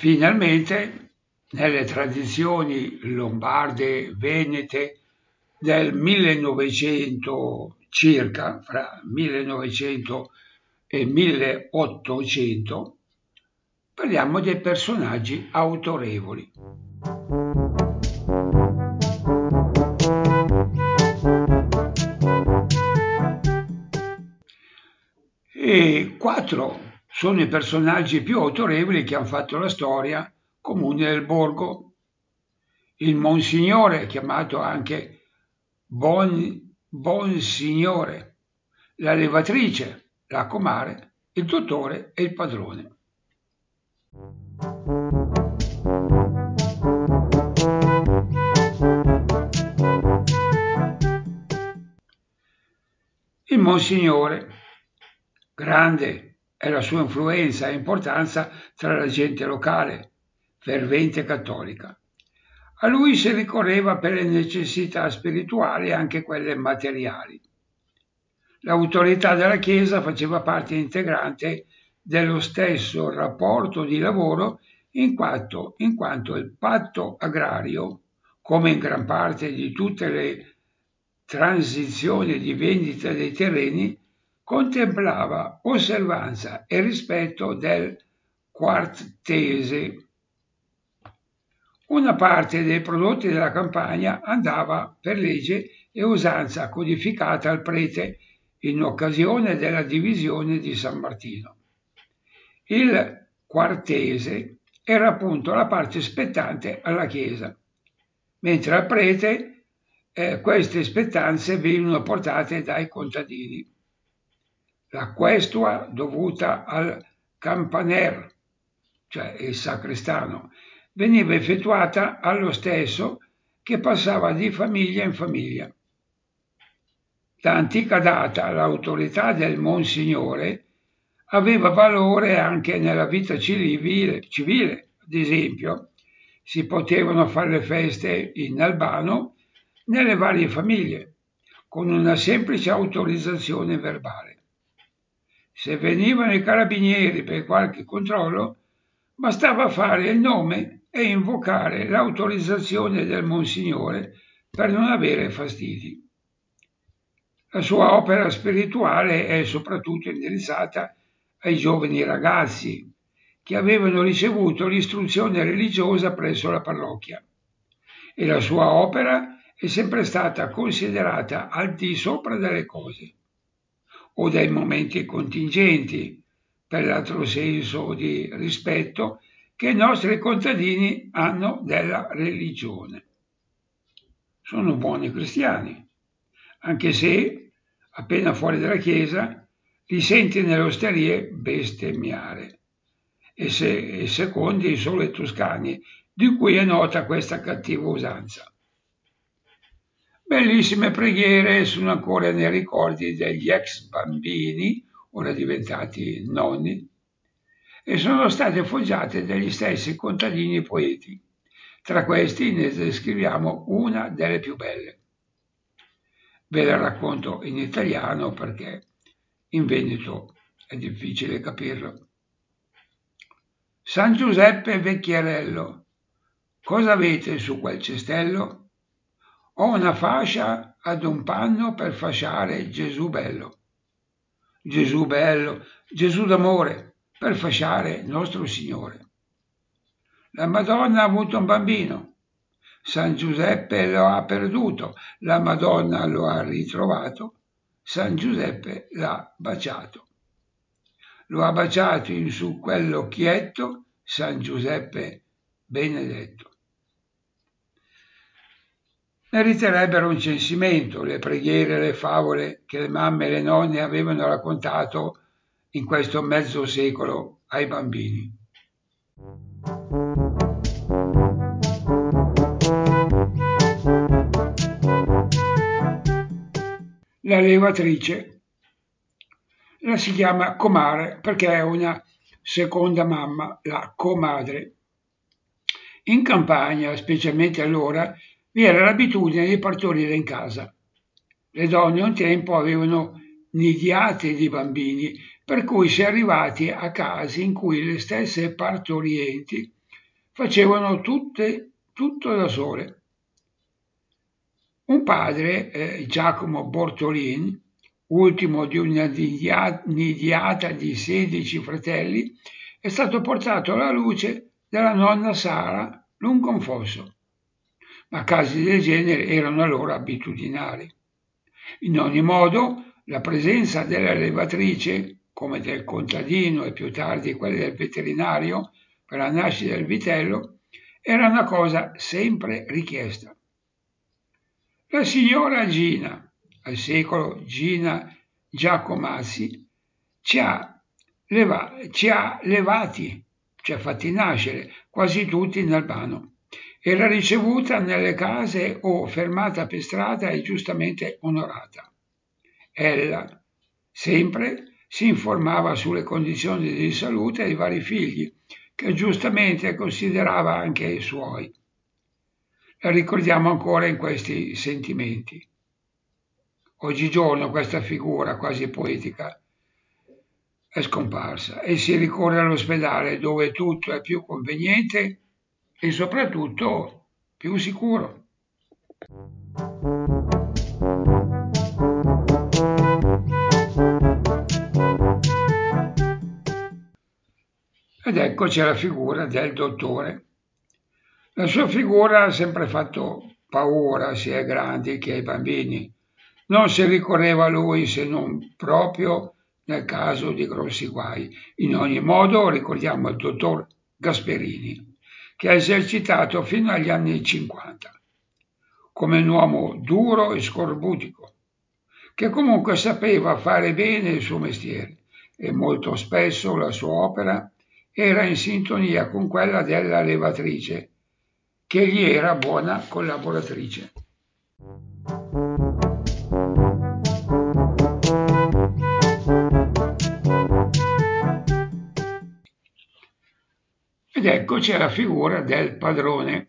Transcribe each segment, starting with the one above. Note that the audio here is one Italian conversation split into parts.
Finalmente, nelle tradizioni lombarde venete del 1900 circa, fra 1900 e 1800, parliamo dei personaggi autorevoli. E quattro sono i personaggi più autorevoli che hanno fatto la storia comune del borgo. Il Monsignore, chiamato anche Bonsignore, la levatrice, la comare, il dottore e il padrone. Il Monsignore, grande è la sua influenza e importanza tra la gente locale, fervente cattolica. A lui si ricorreva per le necessità spirituali e anche quelle materiali. L'autorità della Chiesa faceva parte integrante dello stesso rapporto di lavoro in quanto il patto agrario, come in gran parte di tutte le transizioni di vendita dei terreni, contemplava osservanza e rispetto del quartese. Una parte dei prodotti della campagna andava per legge e usanza codificata al prete in occasione della divisione di San Martino. Il quartese era appunto la parte spettante alla Chiesa, mentre al prete queste spettanze venivano portate dai contadini. La questua dovuta al campaner, cioè il sacrestano, veniva effettuata allo stesso che passava di famiglia in famiglia. Da antica data l'autorità del Monsignore aveva valore anche nella vita civile, ad esempio, si potevano fare le feste in Albano nelle varie famiglie, con una semplice autorizzazione verbale. Se venivano i carabinieri per qualche controllo, bastava fare il nome e invocare l'autorizzazione del Monsignore per non avere fastidi. La sua opera spirituale è soprattutto indirizzata ai giovani ragazzi che avevano ricevuto l'istruzione religiosa presso la parrocchia e la sua opera è sempre stata considerata al di sopra delle cose o dai momenti contingenti, per l'altro senso di rispetto che i nostri contadini hanno della religione. Sono buoni cristiani, anche se, appena fuori dalla chiesa, li senti nelle osterie bestemmiare, e secondi solo i toscani, di cui è nota questa cattiva usanza. Bellissime preghiere sono ancora nei ricordi degli ex bambini, ora diventati nonni, e sono state foggiate dagli stessi contadini poeti. Tra questi ne descriviamo una delle più belle. Ve la racconto in italiano perché in Veneto è difficile capirlo. San Giuseppe Vecchierello, cosa avete su quel cestello? Ho una fascia ad un panno per fasciare Gesù bello. Gesù bello, Gesù d'amore, per fasciare nostro Signore. La Madonna ha avuto un bambino. San Giuseppe lo ha perduto, la Madonna lo ha ritrovato, San Giuseppe l'ha baciato. Lo ha baciato in su quell'occhietto, San Giuseppe benedetto. Meriterebbero un censimento le preghiere e le favole che le mamme e le nonne avevano raccontato in questo mezzo secolo ai bambini. La levatrice la si chiama comare perché è una seconda mamma, la comadre. In campagna, specialmente allora, vi era l'abitudine di partorire in casa. Le donne un tempo avevano nidiate di bambini, per cui si è arrivati a casi in cui le stesse partorienti facevano tutto da sole. Un padre, Giacomo Bortolin, ultimo di una nidiata di 16 fratelli, è stato portato alla luce dalla nonna Sara lungo un fosso, ma casi del genere erano allora abitudinari. In ogni modo, la presenza della levatrice, come del contadino e più tardi quella del veterinario per la nascita del vitello, era una cosa sempre richiesta. La signora Gina, al secolo Gina Giacomazzi, ci ha levati, ci ha fatti nascere quasi tutti in Albano. Era ricevuta nelle case o fermata per strada e giustamente onorata. Ella sempre si informava sulle condizioni di salute dei vari figli, che giustamente considerava anche i suoi. La ricordiamo ancora in questi sentimenti. Oggigiorno questa figura quasi poetica è scomparsa e si ricorre all'ospedale dove tutto è più conveniente e soprattutto più sicuro. Ed eccoci alla figura del dottore. La sua figura ha sempre fatto paura sia ai grandi che ai bambini. Non si ricorreva a lui se non proprio nel caso di grossi guai. In ogni modo ricordiamo il dottor Gasperini, che ha esercitato fino agli anni 50, come un uomo duro e scorbutico, che comunque sapeva fare bene il suo mestiere e molto spesso la sua opera era in sintonia con quella della levatrice, che gli era buona collaboratrice. Ed eccoci alla figura del padrone.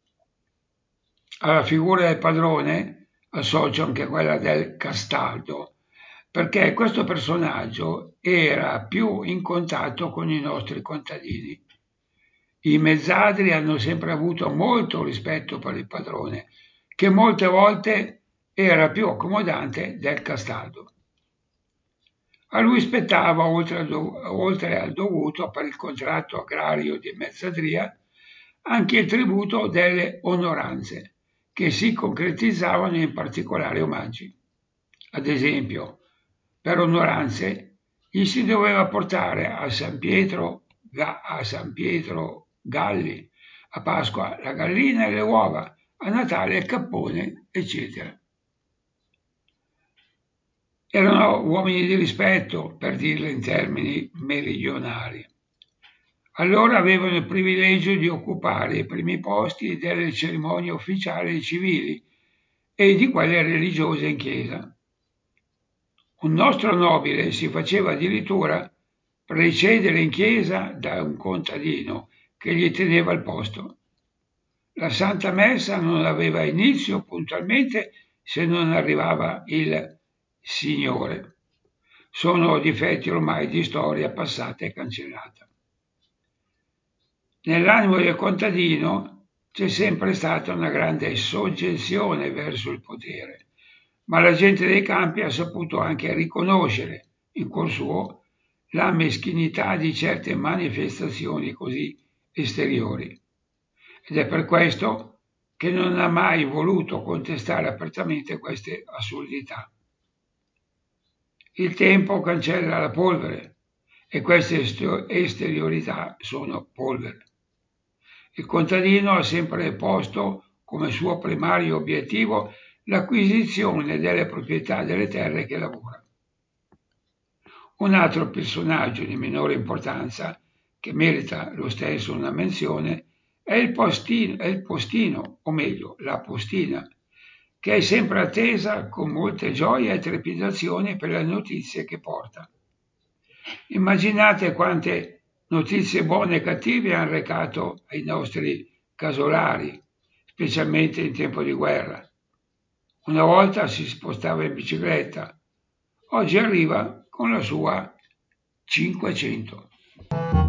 Alla figura del padrone associo anche quella del Castaldo, perché questo personaggio era più in contatto con i nostri contadini. I mezzadri hanno sempre avuto molto rispetto per il padrone, che molte volte era più accomodante del Castaldo. A lui spettava, oltre al dovuto per il contratto agrario di mezzadria, anche il tributo delle onoranze, che si concretizzavano in particolari omaggi. Ad esempio, per onoranze gli si doveva portare a San Pietro Galli, a Pasqua la gallina e le uova, a Natale il cappone, eccetera. Erano uomini di rispetto, per dirlo in termini meridionali. Allora avevano il privilegio di occupare i primi posti delle cerimonie ufficiali e civili e di quelle religiose in chiesa. Un nostro nobile si faceva addirittura precedere in chiesa da un contadino che gli teneva il posto. La Santa Messa non aveva inizio puntualmente se non arrivava il Signore. Sono difetti ormai di storia passata e cancellata. Nell'animo del contadino c'è sempre stata una grande soggezione verso il potere, ma la gente dei campi ha saputo anche riconoscere in cuor suo la meschinità di certe manifestazioni così esteriori. Ed è per questo che non ha mai voluto contestare apertamente queste assurdità. Il tempo cancella la polvere e queste esteriorità sono polvere. Il contadino ha sempre posto come suo primario obiettivo l'acquisizione delle proprietà delle terre che lavora. Un altro personaggio di minore importanza, che merita lo stesso una menzione, è il postino, o meglio, la postina, che è sempre attesa con molte gioie e trepidazioni per le notizie che porta. Immaginate quante notizie buone e cattive hanno recato ai nostri casolari, specialmente in tempo di guerra. Una volta si spostava in bicicletta, oggi arriva con la sua 500.